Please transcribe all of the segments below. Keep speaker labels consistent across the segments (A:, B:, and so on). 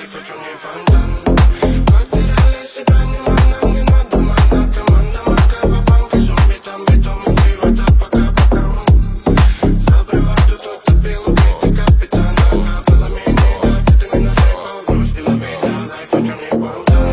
A: Лайф хочу не фонтан. Потеряли себя, не манам, не надо манна. Команда марка в банке, зомби там, битом и ты вода пока покам. За браваду тут отбил, убитый капитан. Было менее, да, ты меня заебал, грусть и лавина. Лайф хочу не фонтан.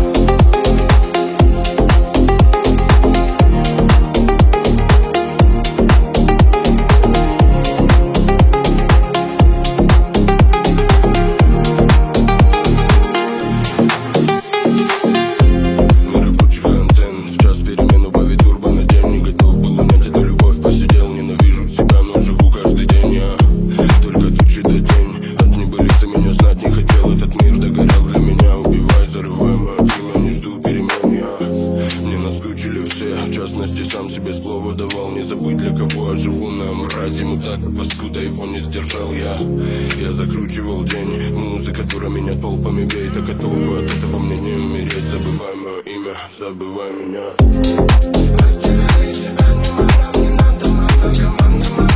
A: Сам себе слово давал, не забыть для кого я живу на мразе. Ему так паскуда, его не сдержал я. Я закручивал день, музыка, которая меня толпами бей. Так и толпы, от этого мне не умереть. Забывай мое имя, забывай меня. Потеряли себя, не манам, не надо манна. Команда